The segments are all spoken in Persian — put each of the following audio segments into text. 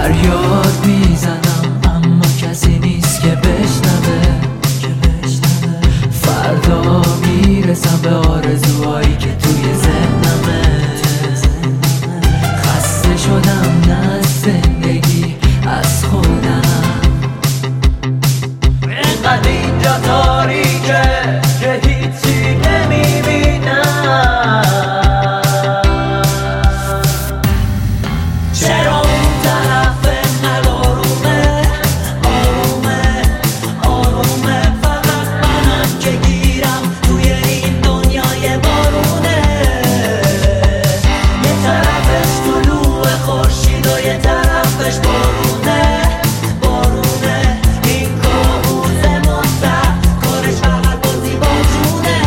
فریاد میزنم اما کسی نیست که بشنوه. فردا میرسم به آرزوهایی که توی ذهنمه. خسته شدم نه از زندگی، از خودم. اینقدر اینجا تاریکه که هیچی نمیبینم. چرا اون طرف انقدر آرومه فقط منم که گیرم توی این دنیای بارونه. یه طرفش طلوع خورشید و یه طرفش بارونه. این کابوس مستر کارش فقط بازی با جونه.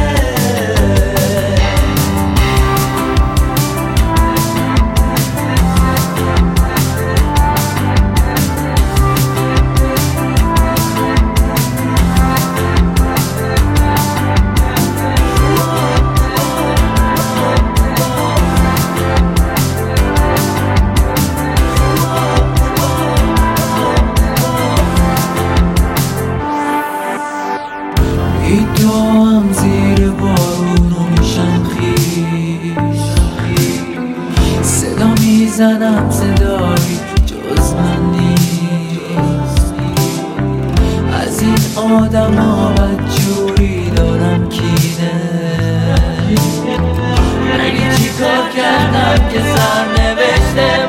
میدوام زیر بارونو میشم خیش. صدا میزنم صدایی جز من نیست. از این آدم ها بدجوری دارم کینه. من چی کار کردم که سرنوشته